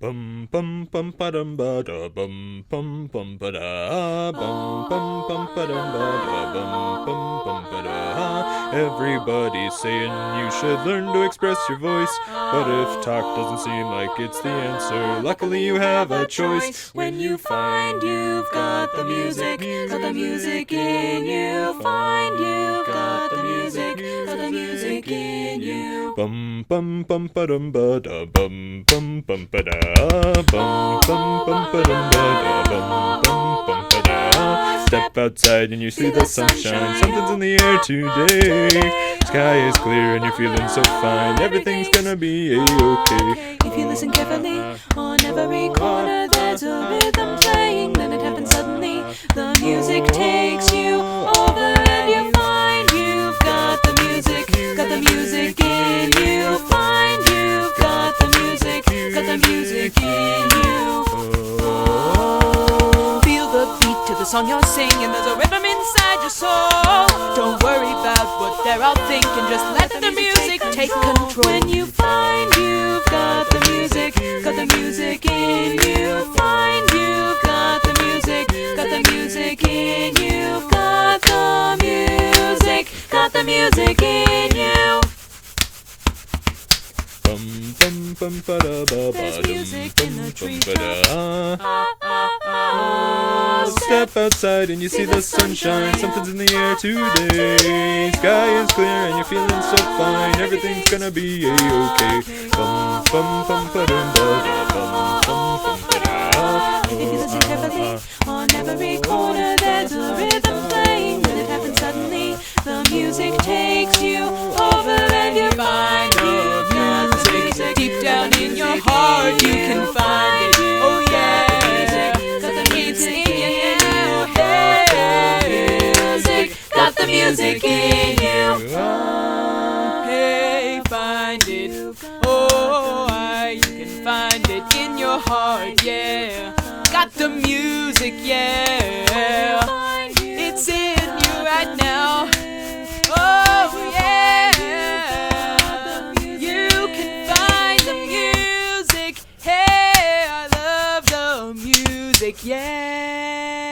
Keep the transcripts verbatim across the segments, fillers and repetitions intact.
Bum bum bum ba dum ba da bum bum bum ba da bum bum bum ba dum ba da bum bum bum ba da. Everybody's saying you should learn to express your voice, but if talk doesn't seem like it's the answer, luckily you have a choice. When you find you've got the music, got the music in you. Find you've got the music, got the music in you. Bum bum bum ba dum ba da bum bum bum ba da. Bum bum bum ba dum ba da bum bum bum ba da. Step outside and you see the sunshine. Something's in the air today. Sky is clear and you're feeling so fine. Everything's gonna be a-okay. If you listen carefully, on every corner there's a rhythm playing. Then it happens suddenly. The music takes you over and you find you've got the music, got the music in you. Find you've got the music, got the music in you. Feel the beat to the song you're singing. There's a rhythm inside your soul. Don't worry about what they're all thinking. Just let the music take control. When you find you've got the music, got the music in you. Find you've got the music, got the music in you. Got the music, got the music in you. Bum bum bum ba da ba ba There's dum music in the bum bum ba da. Ah, ah, ah. Step outside and you see the sunshine. Something's in the air today. Sky is clear and you're feeling so fine. Everything's gonna be a-okay. Bum bum bum ba dum ba da bum bum bum ba da. If you listen carefully, on every corner there's a rhythm playing. Then it happens suddenly. The music takes you over and you find you've got the music. Deep down in your heart you can find it. Oh yeah, Got the music in you. music, Got the music in you. hey, find it. Oh, I, you can find it in your heart, yeah. Got the music, yeah. It's in you right now. Oh yeah, you can find the music. Hey, I love the music, yeah.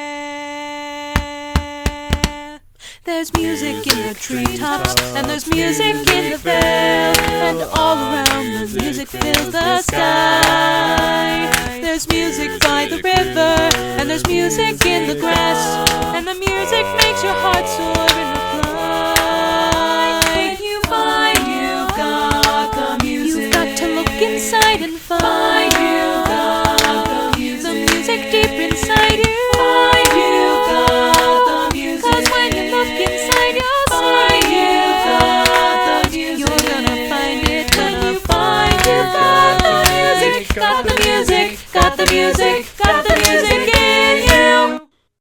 There's music in the treetops, and there's music in the vale, and all around the music fills the sky. There's music by the river, and there's music in the grass, and the music makes your heart soar in reply. When you find you've got the music, you've got to look inside and find you've got the music, the music deep inside you. Find you've got the music, 'cause when you look inside yourself, you've got the music, you're gonna find it. When you find you've got the music, got the music, got the music, got the music.